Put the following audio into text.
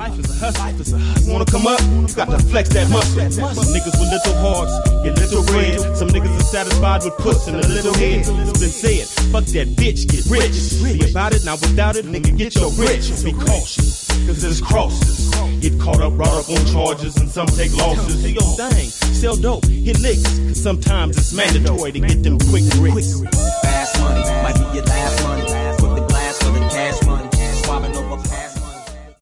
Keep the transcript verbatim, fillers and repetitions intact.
Life is a hustle. Life is a hustle. You wanna come up? You got to flex that muscle. Niggas with little hearts, get little bread. Some niggas are satisfied with puss and a little head. It's been said, fuck that bitch, get rich. Be about it, not without it, nigga, get your rich. Be cautious, cause there's crosses. Get caught up, brought up on charges, and some take losses. Hey, yo, dang, sell dope, hit licks, cause sometimes it's mandatory to get them quick bricks. Fast money might be your last